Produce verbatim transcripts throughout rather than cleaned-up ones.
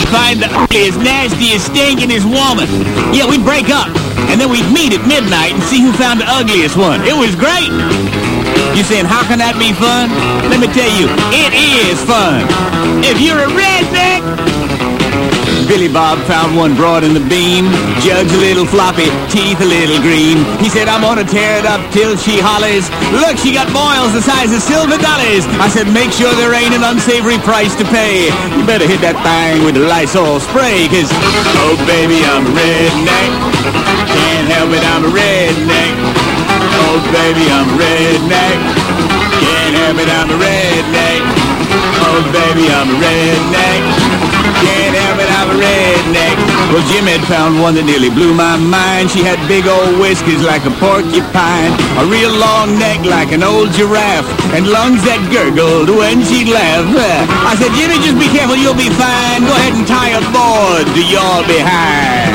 find the ugliest, nastiest, stinkingest woman. Yeah, we'd break up, and then we'd meet at midnight and see who found the ugliest one. It was great. You saying, how can that be fun? Let me tell you, it is fun. If you're a redneck... Billy Bob found one broad in the beam, jugs a little floppy, teeth a little green. He said, I'm gonna tear it up till she hollers, look, she got boils the size of silver dollars. I said, make sure there ain't an unsavory price to pay. You better hit that thing with the Lysol spray, cause, oh baby, I'm a redneck. Can't help it, I'm a redneck. Oh baby, I'm a redneck. Can't help it, I'm a redneck. Oh baby, I'm a redneck. Can't help it, I'm a redneck. Well, Jim had found one that nearly blew my mind. She had big old whiskers like a porcupine, a real long neck like an old giraffe, and lungs that gurgled when she'd laugh. I said, Jimmy, just be careful, you'll be fine. Go ahead and tie a board to your behind.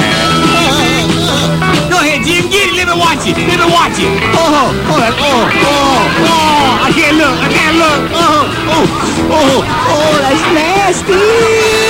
Go ahead, Jim, get it, let me watch it, let me watch it. Oh, oh, that, oh, oh, oh, I can't look, I can't look. Oh, oh, oh, oh, that's nasty.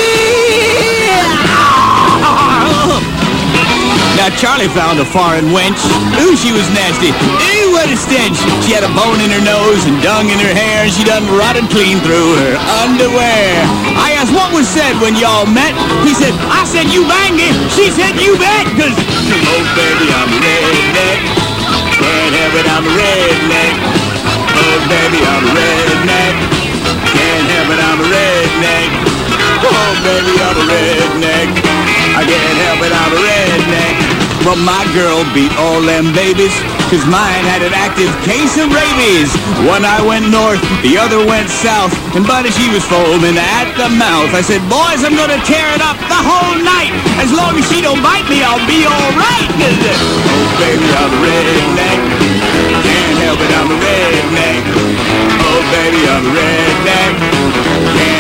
Now Charlie found a foreign wench. Ooh, she was nasty. Ooh, what a stench. She had a bone in her nose and dung in her hair, and she done rotted clean through her underwear. I asked what was said when y'all met. He said, I said you banged me. She said you bet, cause, oh baby, I'm a redneck. Can't help it, I'm a redneck. Oh baby, I'm a redneck. Can't help it, I'm a redneck. Oh baby, I'm a redneck. I can't help it, I'm a redneck. Well, my girl beat all them babies, cause mine had an active case of rabies. One eye went north, the other went south, and buddy, she was foaming at the mouth. I said, boys, I'm gonna tear it up the whole night. As long as she don't bite me, I'll be alright. Oh baby, I'm a redneck. Can't help it, I'm a redneck. Oh baby, I'm a redneck. Can't